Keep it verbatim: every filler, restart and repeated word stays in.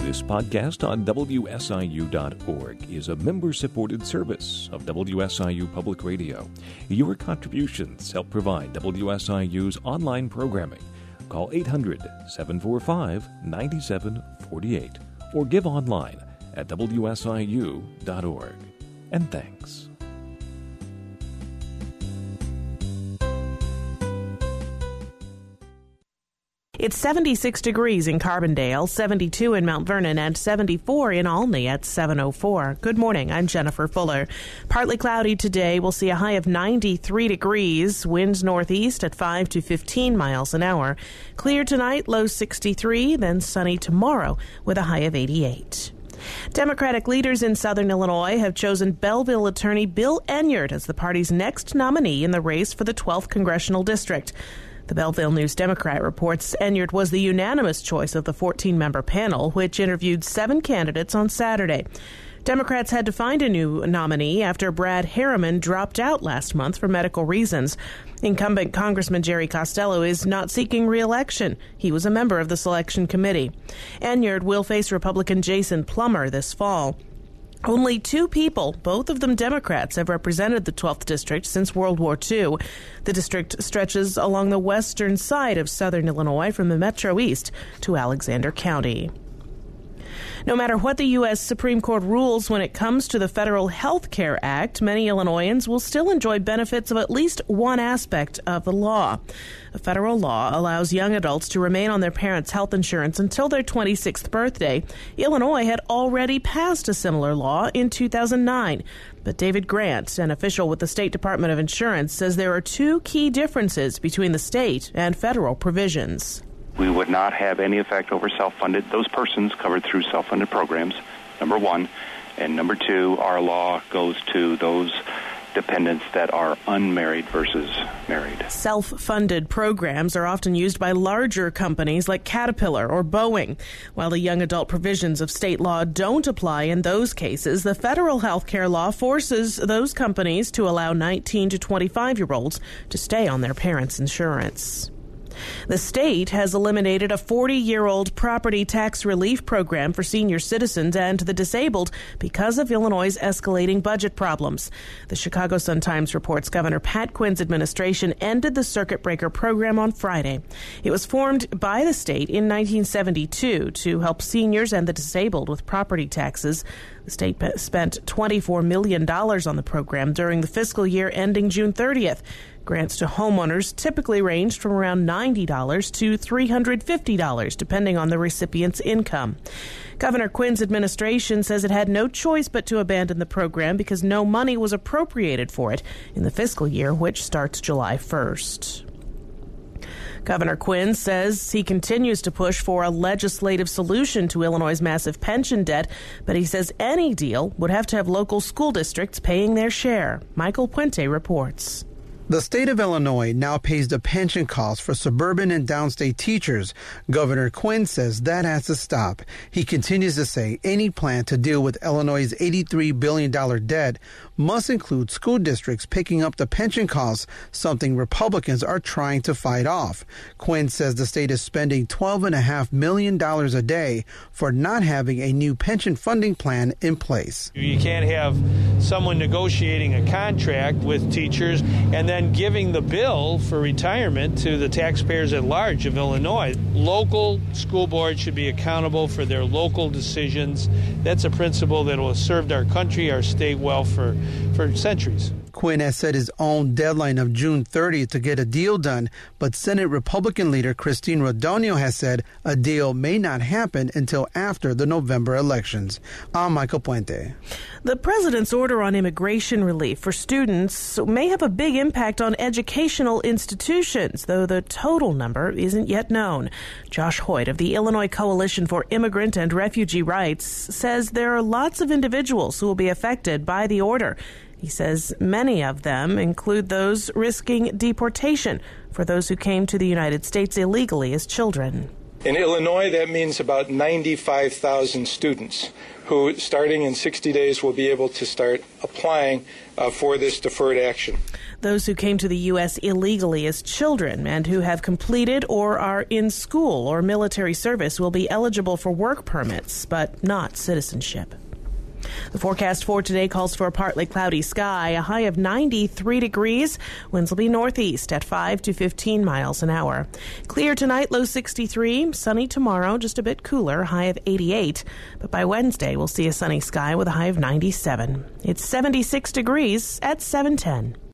This podcast on W S I U dot org is a member-supported service of W S I U Public Radio. Your contributions help provide W S I U's online programming. Call eight hundred, seven four five, nine seven four eight or give online at W S I U dot org. And thanks. It's seventy-six degrees in Carbondale, seventy-two in Mount Vernon, and seventy-four in Olney at seven oh four. Good morning. I'm Jennifer Fuller. Partly cloudy today. We'll see a high of ninety-three degrees. Winds northeast at five to fifteen miles an hour. Clear tonight, low sixty-three, then sunny tomorrow with a high of eighty-eight. Democratic leaders in southern Illinois have chosen Belleville attorney Bill Enyart as the party's next nominee in the race for the twelfth Congressional District. The Belleville News-Democrat reports Enyart was the unanimous choice of the fourteen-member panel, which interviewed seven candidates on Saturday. Democrats had to find a new nominee after Brad Harriman dropped out last month for medical reasons. Incumbent Congressman Jerry Costello is not seeking re-election. He was a member of the selection committee. Enyart will face Republican Jason Plummer this fall. Only two people, both of them Democrats, have represented the twelfth District since World War Two. The district stretches along the western side of southern Illinois from the Metro East to Alexander County. No matter what the U S Supreme Court rules when it comes to the Federal Health Care Act, many Illinoisans will still enjoy benefits of at least one aspect of the law. The federal law allows young adults to remain on their parents' health insurance until their twenty-sixth birthday. Illinois had already passed a similar law in two thousand nine. But David Grant, an official with the State Department of Insurance, says there are two key differences between the state and federal provisions. We would not have any effect over self-funded, those persons covered through self-funded programs, number one. And number two, our law goes to those dependents that are unmarried versus married. Self-funded programs are often used by larger companies like Caterpillar or Boeing. While the young adult provisions of state law don't apply in those cases, the federal health care law forces those companies to allow nineteen to twenty-five-year-olds to stay on their parents' insurance. The state has eliminated a forty-year-old property tax relief program for senior citizens and the disabled because of Illinois' escalating budget problems. The Chicago Sun-Times reports Governor Pat Quinn's administration ended the circuit breaker program on Friday. It was formed by the state in nineteen seventy-two to help seniors and the disabled with property taxes. The state spent twenty-four million dollars on the program during the fiscal year ending June thirtieth. Grants to homeowners typically ranged from around ninety dollars to three hundred fifty dollars, depending on the recipient's income. Governor Quinn's administration says it had no choice but to abandon the program because no money was appropriated for it in the fiscal year, which starts July first. Governor Quinn says he continues to push for a legislative solution to Illinois' massive pension debt, but he says any deal would have to have local school districts paying their share. Michael Puente reports. The state of Illinois now pays the pension costs for suburban and downstate teachers. Governor Quinn says that has to stop. He continues to say any plan to deal with Illinois' eighty-three billion dollars debt must include school districts picking up the pension costs, something Republicans are trying to fight off. Quinn says the state is spending twelve point five million dollars a day for not having a new pension funding plan in place. You can't have someone negotiating a contract with teachers and then giving the bill for retirement to the taxpayers at large of Illinois. Local school boards should be accountable for their local decisions. That's a principle that will have served our country, our state well for, for centuries. Quinn has set his own deadline of June thirtieth to get a deal done, but Senate Republican leader Christine Rodonio has said a deal may not happen until after the November elections. I'm Michael Puente. The president's order on immigration relief for students may have a big impact on educational institutions, though the total number isn't yet known. Josh Hoyt of the Illinois Coalition for Immigrant and Refugee Rights says there are lots of individuals who will be affected by the order. He says many of them include those risking deportation for those who came to the United States illegally as children. In Illinois, that means about ninety-five thousand students who, starting in sixty days, will be able to start applying uh, for this deferred action. Those who came to the U S illegally as children and who have completed or are in school or military service will be eligible for work permits, but not citizenship. The forecast for today calls for a partly cloudy sky, a high of ninety-three degrees. Winds will be northeast at five to fifteen miles an hour. Clear tonight, low sixty-three. Sunny tomorrow, just a bit cooler, high of eighty-eight. But by Wednesday, we'll see a sunny sky with a high of ninety-seven. It's seventy-six degrees at seven ten.